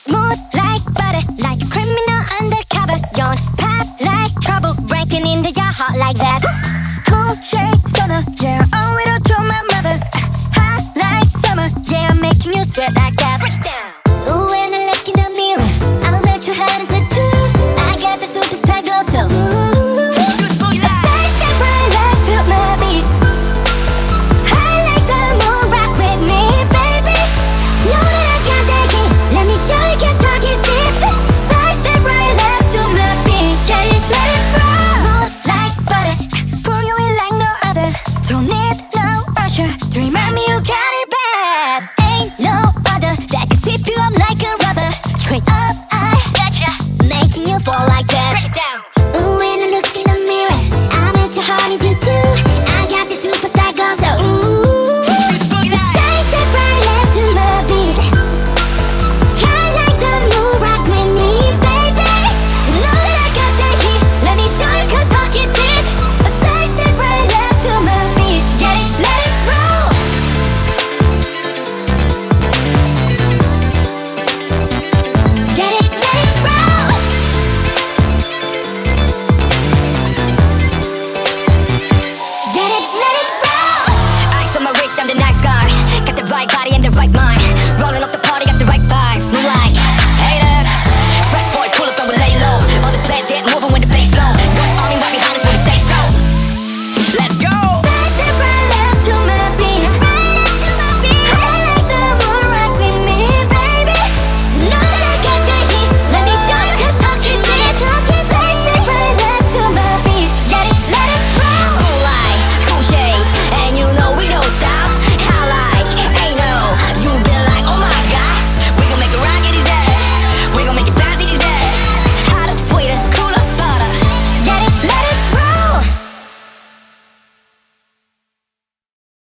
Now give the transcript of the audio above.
Smooth like butter, like a criminal undercover. Don't pop like trouble, breaking into your heart like that. Cool shade stunner, yeah, owe it